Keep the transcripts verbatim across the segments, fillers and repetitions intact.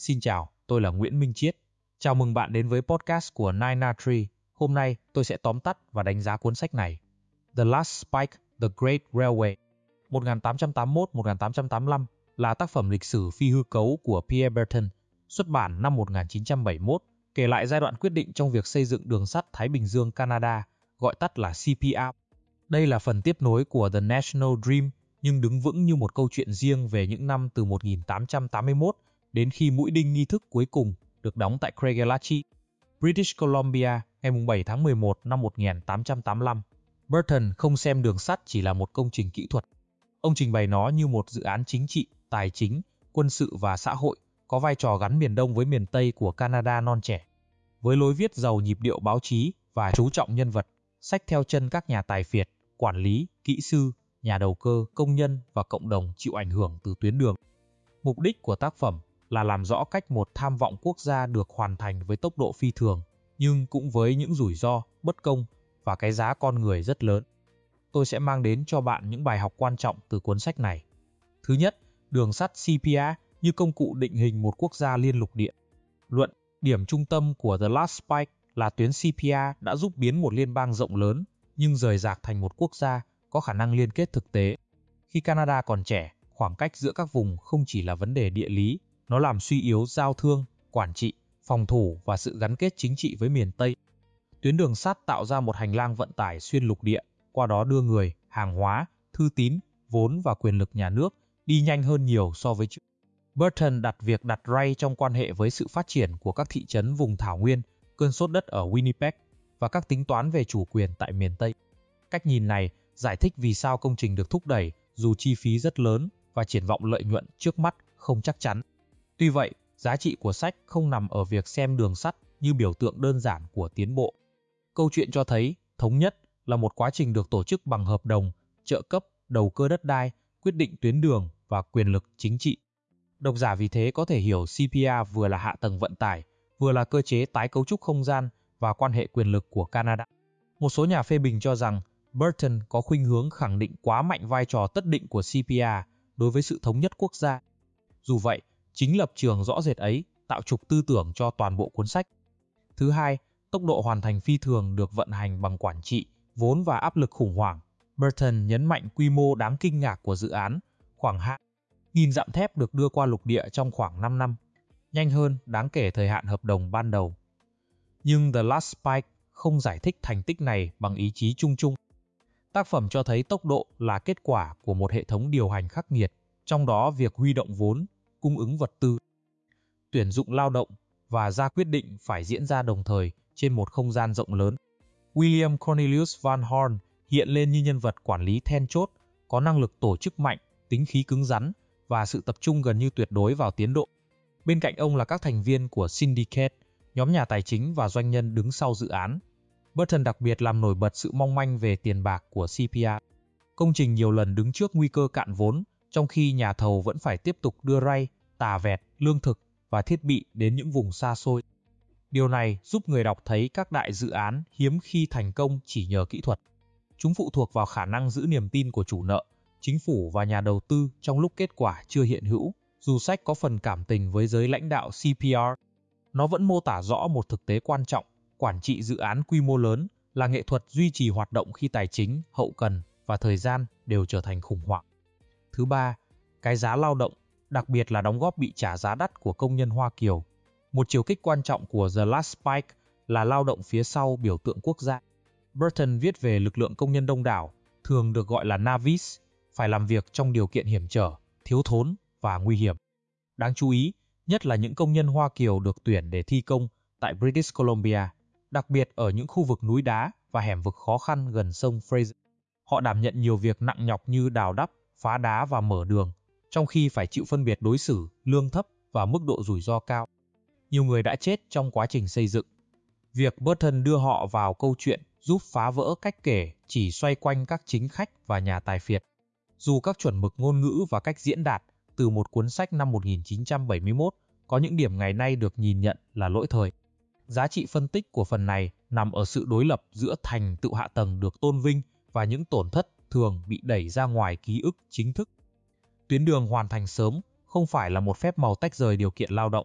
Xin chào, tôi là Nguyễn Minh Chiết. Chào mừng bạn đến với podcast của nine R Tree. Hôm nay tôi sẽ tóm tắt và đánh giá cuốn sách này. The Last Spike, The Great Railway, một nghìn tám trăm tám mươi mốt đến một nghìn tám trăm tám mươi lăm là tác phẩm lịch sử phi hư cấu của Pierre Berton, xuất bản năm một nghìn chín trăm bảy mươi mốt, kể lại giai đoạn quyết định trong việc xây dựng đường sắt Thái Bình Dương Canada, gọi tắt là C P R. Đây là phần tiếp nối của The National Dream, nhưng đứng vững như một câu chuyện riêng về những năm từ một nghìn tám trăm tám mươi mốt đến khi mũi đinh nghi thức cuối cùng được đóng tại Craigellachie, British Columbia ngày bảy tháng mười một năm một nghìn tám trăm tám mươi lăm. Berton không xem đường sắt chỉ là một công trình kỹ thuật. Ông trình bày nó như một dự án chính trị, tài chính, quân sự và xã hội, có vai trò gắn miền Đông với miền Tây của Canada non trẻ. Với lối viết giàu nhịp điệu báo chí và chú trọng nhân vật, sách theo chân các nhà tài phiệt, quản lý, kỹ sư, nhà đầu cơ, công nhân và cộng đồng chịu ảnh hưởng từ tuyến đường. Mục đích của tác phẩm là làm rõ cách một tham vọng quốc gia được hoàn thành với tốc độ phi thường, nhưng cũng với những rủi ro, bất công và cái giá con người rất lớn. Tôi sẽ mang đến cho bạn những bài học quan trọng từ cuốn sách này. Thứ nhất, đường sắt C P R như công cụ định hình một quốc gia liên lục địa. Luận, điểm trung tâm của The Last Spike là tuyến C P R đã giúp biến một liên bang rộng lớn, nhưng rời rạc thành một quốc gia có khả năng liên kết thực tế. Khi Canada còn trẻ, khoảng cách giữa các vùng không chỉ là vấn đề địa lý, nó làm suy yếu giao thương, quản trị, phòng thủ và sự gắn kết chính trị với miền Tây. Tuyến đường sắt tạo ra một hành lang vận tải xuyên lục địa, qua đó đưa người, hàng hóa, thư tín, vốn và quyền lực nhà nước đi nhanh hơn nhiều so với trước. Berton đặt việc đặt ray trong quan hệ với sự phát triển của các thị trấn vùng thảo nguyên, cơn sốt đất ở Winnipeg và các tính toán về chủ quyền tại miền Tây. Cách nhìn này giải thích vì sao công trình được thúc đẩy dù chi phí rất lớn và triển vọng lợi nhuận trước mắt không chắc chắn. Tuy vậy, giá trị của sách không nằm ở việc xem đường sắt như biểu tượng đơn giản của tiến bộ. Câu chuyện cho thấy thống nhất là một quá trình được tổ chức bằng hợp đồng, trợ cấp, đầu cơ đất đai, quyết định tuyến đường và quyền lực chính trị. Độc giả vì thế có thể hiểu C P R vừa là hạ tầng vận tải, vừa là cơ chế tái cấu trúc không gian và quan hệ quyền lực của Canada. Một số nhà phê bình cho rằng Berton có khuynh hướng khẳng định quá mạnh vai trò tất định của C P R đối với sự thống nhất quốc gia. Dù vậy, chính lập trường rõ rệt ấy tạo trục tư tưởng cho toàn bộ cuốn sách. Thứ hai, tốc độ hoàn thành phi thường được vận hành bằng quản trị, vốn và áp lực khủng hoảng. Berton nhấn mạnh quy mô đáng kinh ngạc của dự án, khoảng hai nghìn dặm thép được đưa qua lục địa trong khoảng năm năm, nhanh hơn đáng kể thời hạn hợp đồng ban đầu. Nhưng The Last Spike không giải thích thành tích này bằng ý chí chung chung. Tác phẩm cho thấy tốc độ là kết quả của một hệ thống điều hành khắc nghiệt, trong đó việc huy động vốn, cung ứng vật tư, tuyển dụng lao động và ra quyết định phải diễn ra đồng thời trên một không gian rộng lớn. William Cornelius Van Horn hiện lên như nhân vật quản lý then chốt, có năng lực tổ chức mạnh, tính khí cứng rắn và sự tập trung gần như tuyệt đối vào tiến độ. Bên cạnh ông là các thành viên của Syndicate, nhóm nhà tài chính và doanh nhân đứng sau dự án. Berton đặc biệt làm nổi bật sự mong manh về tiền bạc của C P R. Công trình nhiều lần đứng trước nguy cơ cạn vốn, trong khi nhà thầu vẫn phải tiếp tục đưa ray, tà vẹt, lương thực và thiết bị đến những vùng xa xôi. Điều này giúp người đọc thấy các đại dự án hiếm khi thành công chỉ nhờ kỹ thuật. Chúng phụ thuộc vào khả năng giữ niềm tin của chủ nợ, chính phủ và nhà đầu tư trong lúc kết quả chưa hiện hữu. Dù sách có phần cảm tình với giới lãnh đạo C P R, nó vẫn mô tả rõ một thực tế quan trọng. Quản trị dự án quy mô lớn là nghệ thuật duy trì hoạt động khi tài chính, hậu cần và thời gian đều trở thành khủng hoảng. Thứ ba, cái giá lao động, đặc biệt là đóng góp bị trả giá đắt của công nhân Hoa Kiều. Một chiều kích quan trọng của The Last Spike là lao động phía sau biểu tượng quốc gia. Berton viết về lực lượng công nhân đông đảo, thường được gọi là navvies, phải làm việc trong điều kiện hiểm trở, thiếu thốn và nguy hiểm. Đáng chú ý, nhất là những công nhân Hoa Kiều được tuyển để thi công tại British Columbia, đặc biệt ở những khu vực núi đá và hẻm vực khó khăn gần sông Fraser. Họ đảm nhận nhiều việc nặng nhọc như đào đắp, phá đá và mở đường, trong khi phải chịu phân biệt đối xử, lương thấp và mức độ rủi ro cao. Nhiều người đã chết trong quá trình xây dựng. Việc Berton đưa họ vào câu chuyện giúp phá vỡ cách kể chỉ xoay quanh các chính khách và nhà tài phiệt. Dù các chuẩn mực ngôn ngữ và cách diễn đạt từ một cuốn sách năm một nghìn chín trăm bảy mươi mốt có những điểm ngày nay được nhìn nhận là lỗi thời. Giá trị phân tích của phần này nằm ở sự đối lập giữa thành tựu hạ tầng được tôn vinh và những tổn thất thường bị đẩy ra ngoài ký ức chính thức. Tuyến đường hoàn thành sớm không phải là một phép màu tách rời điều kiện lao động,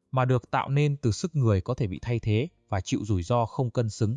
mà được tạo nên từ sức người có thể bị thay thế và chịu rủi ro không cân xứng.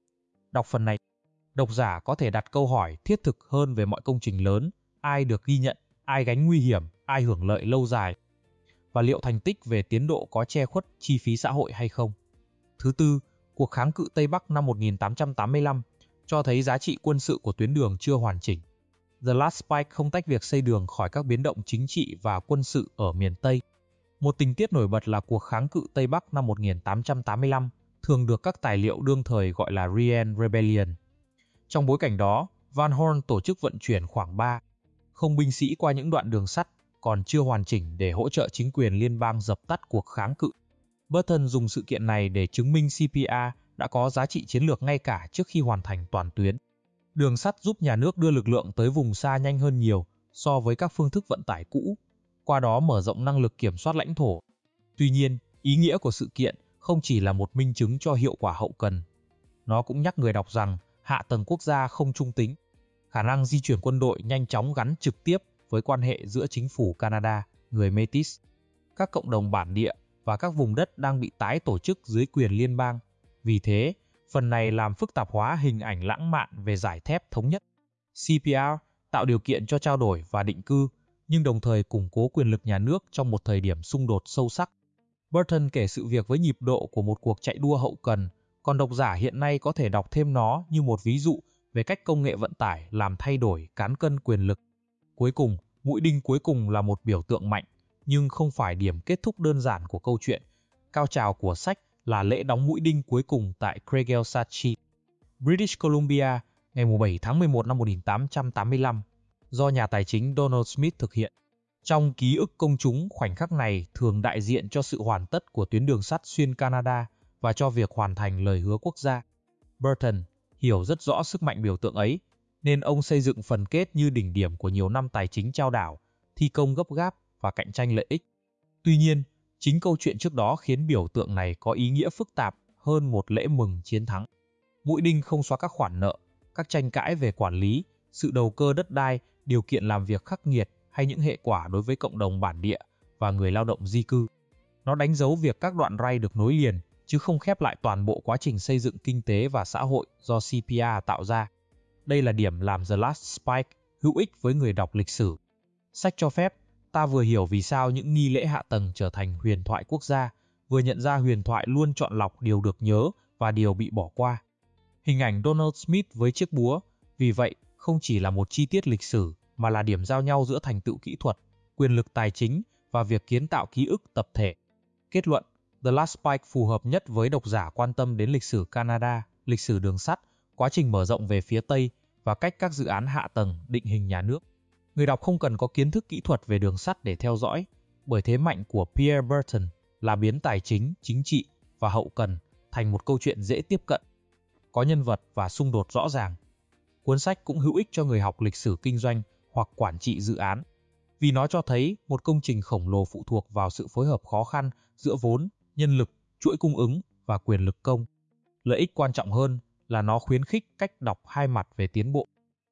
Đọc phần này, độc giả có thể đặt câu hỏi thiết thực hơn về mọi công trình lớn, ai được ghi nhận, ai gánh nguy hiểm, ai hưởng lợi lâu dài, và liệu thành tích về tiến độ có che khuất chi phí xã hội hay không. Thứ tư, cuộc kháng cự Tây Bắc năm một nghìn tám trăm tám mươi lăm cho thấy giá trị quân sự của tuyến đường chưa hoàn chỉnh. The Last Pike không tách việc xây đường khỏi các biến động chính trị và quân sự ở miền Tây. Một tình tiết nổi bật là cuộc kháng cự Tây Bắc năm một nghìn tám trăm tám mươi lăm, thường được các tài liệu đương thời gọi là Rhian Rebellion. Trong bối cảnh đó, Van Horn tổ chức vận chuyển khoảng ba không binh sĩ qua những đoạn đường sắt còn chưa hoàn chỉnh để hỗ trợ chính quyền liên bang dập tắt cuộc kháng cự. Burton dùng sự kiện này để chứng minh xê pê rờ đã có giá trị chiến lược ngay cả trước khi hoàn thành toàn tuyến. Đường sắt giúp nhà nước đưa lực lượng tới vùng xa nhanh hơn nhiều so với các phương thức vận tải cũ, qua đó mở rộng năng lực kiểm soát lãnh thổ. Tuy nhiên, ý nghĩa của sự kiện không chỉ là một minh chứng cho hiệu quả hậu cần. Nó cũng nhắc người đọc rằng hạ tầng quốc gia không trung tính. Khả năng di chuyển quân đội nhanh chóng gắn trực tiếp với quan hệ giữa chính phủ Canada, người Métis, các cộng đồng bản địa và các vùng đất đang bị tái tổ chức dưới quyền liên bang. Vì thế, phần này làm phức tạp hóa hình ảnh lãng mạn về giải thép thống nhất. xê pê rờ tạo điều kiện cho trao đổi và định cư, nhưng đồng thời củng cố quyền lực nhà nước trong một thời điểm xung đột sâu sắc. Burton kể sự việc với nhịp độ của một cuộc chạy đua hậu cần, còn độc giả hiện nay có thể đọc thêm nó như một ví dụ về cách công nghệ vận tải làm thay đổi cán cân quyền lực. Cuối cùng, mũi đinh cuối cùng là một biểu tượng mạnh, nhưng không phải điểm kết thúc đơn giản của câu chuyện. Cao trào của sách là lễ đóng mũi đinh cuối cùng tại Craigelsachi, British Columbia, ngày bảy tháng mười một năm một nghìn tám trăm tám mươi lăm, do nhà tài chính Donald Smith thực hiện. Trong ký ức công chúng, khoảnh khắc này thường đại diện cho sự hoàn tất của tuyến đường sắt xuyên Canada và cho việc hoàn thành lời hứa quốc gia. Burton hiểu rất rõ sức mạnh biểu tượng ấy, nên ông xây dựng phần kết như đỉnh điểm của nhiều năm tài chính trao đảo, thi công gấp gáp và cạnh tranh lợi ích. Tuy nhiên, chính câu chuyện trước đó khiến biểu tượng này có ý nghĩa phức tạp hơn một lễ mừng chiến thắng. Mũi đinh không xóa các khoản nợ, các tranh cãi về quản lý, sự đầu cơ đất đai, điều kiện làm việc khắc nghiệt hay những hệ quả đối với cộng đồng bản địa và người lao động di cư. Nó đánh dấu việc các đoạn ray được nối liền, chứ không khép lại toàn bộ quá trình xây dựng kinh tế và xã hội do xê pê rờ tạo ra. Đây là điểm làm The Last Spike hữu ích với người đọc lịch sử. Sách cho phép ta vừa hiểu vì sao những nghi lễ hạ tầng trở thành huyền thoại quốc gia, vừa nhận ra huyền thoại luôn chọn lọc điều được nhớ và điều bị bỏ qua. Hình ảnh Donald Smith với chiếc búa, vì vậy, không chỉ là một chi tiết lịch sử mà là điểm giao nhau giữa thành tựu kỹ thuật, quyền lực tài chính và việc kiến tạo ký ức tập thể. Kết luận, The Last Pike phù hợp nhất với độc giả quan tâm đến lịch sử Canada, lịch sử đường sắt, quá trình mở rộng về phía Tây và cách các dự án hạ tầng định hình nhà nước. Người đọc không cần có kiến thức kỹ thuật về đường sắt để theo dõi, bởi thế mạnh của Pierre Burton là biến tài chính, chính trị và hậu cần thành một câu chuyện dễ tiếp cận, có nhân vật và xung đột rõ ràng. Cuốn sách cũng hữu ích cho người học lịch sử kinh doanh hoặc quản trị dự án, vì nó cho thấy một công trình khổng lồ phụ thuộc vào sự phối hợp khó khăn giữa vốn, nhân lực, chuỗi cung ứng và quyền lực công. Lợi ích quan trọng hơn là nó khuyến khích cách đọc hai mặt về tiến bộ.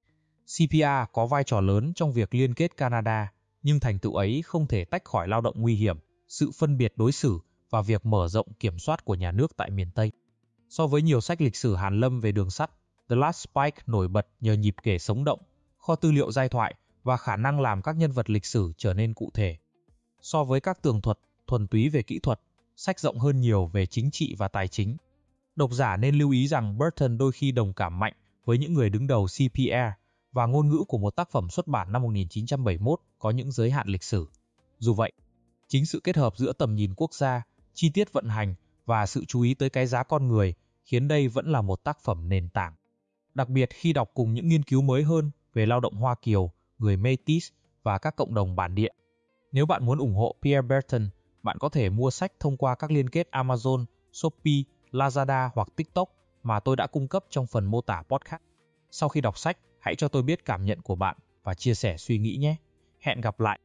xê pê rờ có vai trò lớn trong việc liên kết Canada, nhưng thành tựu ấy không thể tách khỏi lao động nguy hiểm, sự phân biệt đối xử và việc mở rộng kiểm soát của nhà nước tại miền Tây. So với nhiều sách lịch sử hàn lâm về đường sắt, The Last Pike nổi bật nhờ nhịp kể sống động, kho tư liệu giai thoại và khả năng làm các nhân vật lịch sử trở nên cụ thể. So với các tường thuật thuần túy về kỹ thuật, sách rộng hơn nhiều về chính trị và tài chính. Độc giả nên lưu ý rằng Burton đôi khi đồng cảm mạnh với những người đứng đầu xê pê rờ và ngôn ngữ của một tác phẩm xuất bản năm một nghìn chín trăm bảy mươi mốt có những giới hạn lịch sử. Dù vậy, chính sự kết hợp giữa tầm nhìn quốc gia, chi tiết vận hành và sự chú ý tới cái giá con người khiến đây vẫn là một tác phẩm nền tảng. Đặc biệt khi đọc cùng những nghiên cứu mới hơn về lao động Hoa Kiều, người Métis và các cộng đồng bản địa. Nếu bạn muốn ủng hộ Pierre Burton, bạn có thể mua sách thông qua các liên kết Amazon, Shopee, Lazada hoặc TikTok mà tôi đã cung cấp trong phần mô tả podcast. Sau khi đọc sách, hãy cho tôi biết cảm nhận của bạn và chia sẻ suy nghĩ nhé. Hẹn gặp lại!